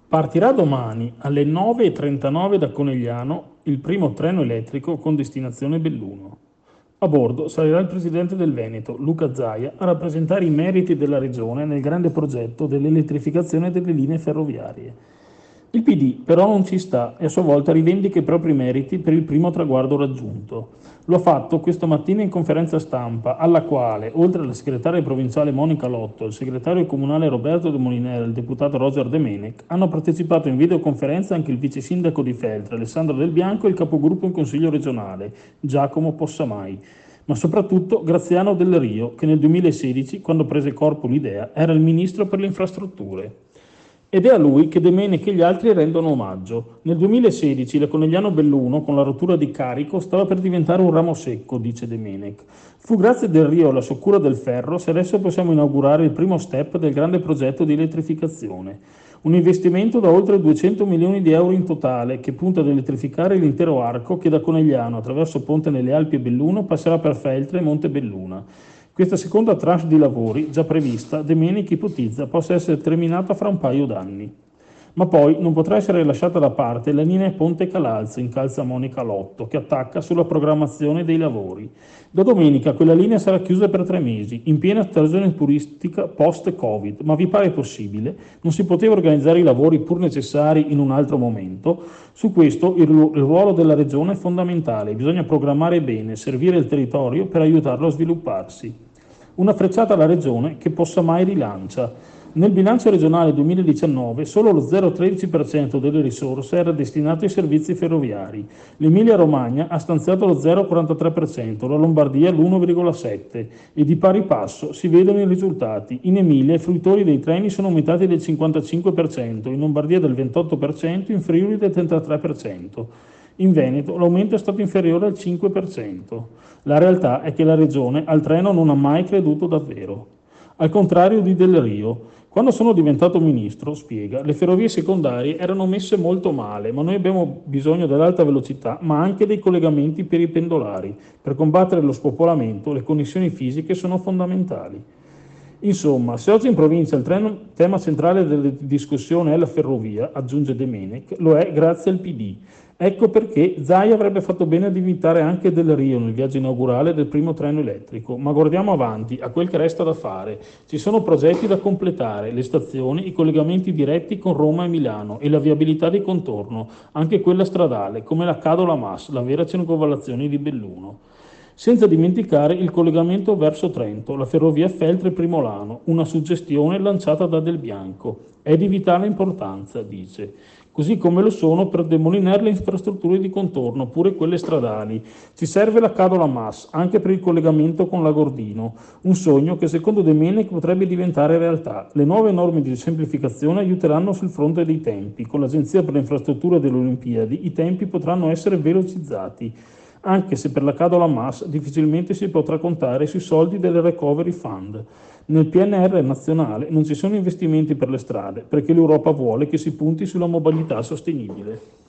Partirà domani alle 9:39 da Conegliano il primo treno elettrico con destinazione Belluno. A bordo salirà il presidente del Veneto, Luca Zaia, a rappresentare i meriti della regione nel grande progetto dell'elettrificazione delle linee ferroviarie. Il PD però non ci sta e a sua volta rivendica i propri meriti per il primo traguardo raggiunto. Lo ha fatto questa mattina in conferenza stampa, alla quale, oltre alla segretaria provinciale Monica Lotto, il segretario comunale Roberto De Molinera e il deputato Roger De Menec, hanno partecipato in videoconferenza anche il vice sindaco di Feltre, Alessandro Del Bianco, e il capogruppo in consiglio regionale, Giacomo Possamai, ma soprattutto Graziano Del Rio, che nel 2016, quando prese corpo l'idea, era il ministro per le infrastrutture. Ed è a lui che De Menec e gli altri rendono omaggio. Nel 2016 la Conegliano Belluno, con la rottura di carico, stava per diventare un ramo secco, dice De Menec. Fu grazie Del Rio alla sua cura del ferro se adesso possiamo inaugurare il primo step del grande progetto di elettrificazione. Un investimento da oltre 200 milioni di euro in totale, che punta ad elettrificare l'intero arco che da Conegliano, attraverso Ponte nelle Alpi e Belluno, passerà per Feltre e Montebelluna. Questa seconda tranche di lavori, già prevista, De Menec ipotizza possa essere terminata fra un paio d'anni. Ma poi non potrà essere lasciata da parte la linea Ponte Calalzo in Calza Monica Lotto, che attacca sulla programmazione dei lavori. Da domenica quella linea sarà chiusa per 3 mesi, in piena stagione turistica post-Covid. Ma vi pare possibile? Non si poteva organizzare i lavori pur necessari in un altro momento? Su questo il ruolo della Regione è fondamentale, bisogna programmare bene, servire il territorio per aiutarlo a svilupparsi. Una frecciata alla Regione che possa mai rilancia. Nel bilancio regionale 2019 solo lo 0,13% delle risorse era destinato ai servizi ferroviari. L'Emilia-Romagna ha stanziato lo 0,43%, la Lombardia l'1,7% e di pari passo si vedono i risultati. In Emilia i fruitori dei treni sono aumentati del 55%, in Lombardia del 28%, in Friuli del 33%. In Veneto l'aumento è stato inferiore al 5%. La realtà è che la Regione al treno non ha mai creduto davvero. Al contrario di Del Rio, quando sono diventato ministro, spiega, le ferrovie secondarie erano messe molto male, ma noi abbiamo bisogno dell'alta velocità, ma anche dei collegamenti per i pendolari. Per combattere lo spopolamento, le connessioni fisiche sono fondamentali. Insomma, se oggi in provincia il tema centrale della discussione è la ferrovia, aggiunge De Menec, lo è grazie al PD. Ecco perché Zaia avrebbe fatto bene ad invitare anche Del Rio nel viaggio inaugurale del primo treno elettrico. Ma guardiamo avanti, a quel che resta da fare. Ci sono progetti da completare, le stazioni, i collegamenti diretti con Roma e Milano e la viabilità di contorno, anche quella stradale, come la Cadola-Mas, la vera circonvallazione di Belluno. Senza dimenticare il collegamento verso Trento, la ferrovia Feltre-Primolano, una suggestione lanciata da Del Bianco. È di vitale importanza, dice. Così come lo sono per demoliner le infrastrutture di contorno, pure quelle stradali. Ci serve la Cadola-Mas, anche per il collegamento con Lagordino, un sogno che secondo De Menec potrebbe diventare realtà. Le nuove norme di semplificazione aiuteranno sul fronte dei tempi. Con l'Agenzia per le infrastrutture delle Olimpiadi i tempi potranno essere velocizzati, anche se per la Cadola-Mas difficilmente si potrà contare sui soldi del Recovery Fund. Nel PNR nazionale non ci sono investimenti per le strade, perché l'Europa vuole che si punti sulla mobilità sostenibile.